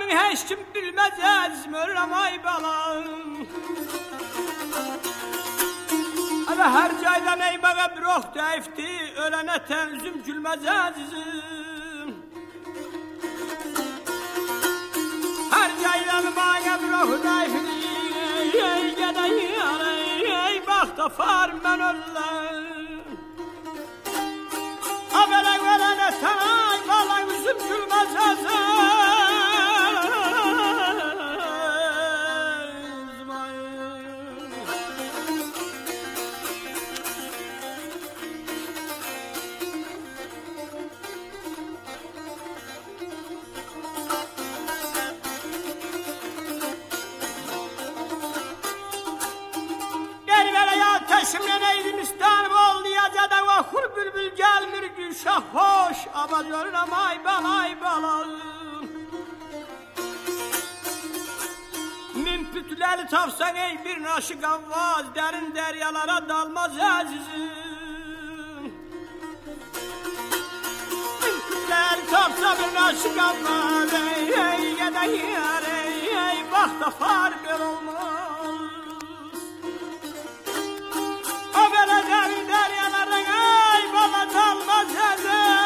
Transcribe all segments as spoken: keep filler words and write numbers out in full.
Səni heç kim bilməz əzizim, ölürəm ay balam. Hələ hər caydan eybağa bir ox dəyifdi, ölənə tənzüm gülməz əzizim. Hər caydan eybağa bir ox dəyifdi, ey gədən yar, ey vaxta far mən ölürəm. Abelek verene tanay balan üzüm gülmez azam. Gel vere ya teşimle neydin isterim ol diyeceğden vakur bülbül gelmir gülşah hoş. Abad yolunam ay balay balam. Mümkütleri tapsan ey bir naşık avvaz, derin deryalara dalmaz azizim. Mümkütleri tapsa bir naşık avvaz, ey ey geden yar, ey ey vakta farkır olmaz. O böyle derin deryalara ey bana dalmaz azizim.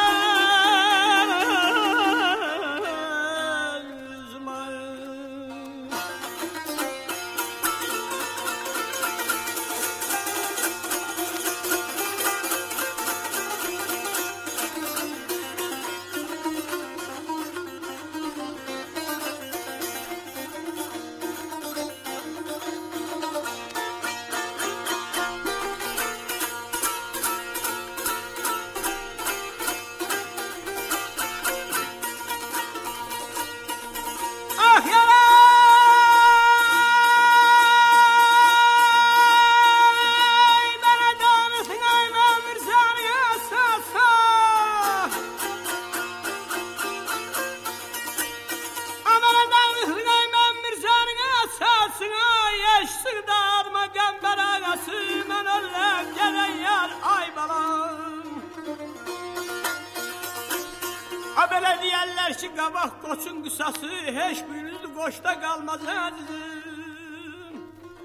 Böyle diyerler ki kabak koçun kısası, hiç büyünüzü koçta kalmaz azizim.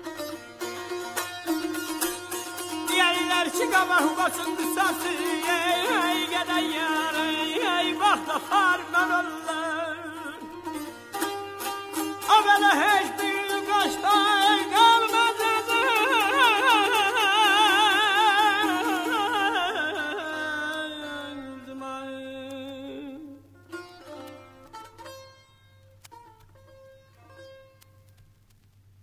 Diyerler ki kabak koçun kısası, ey ey geden yar, ey ey vakta far ben olur.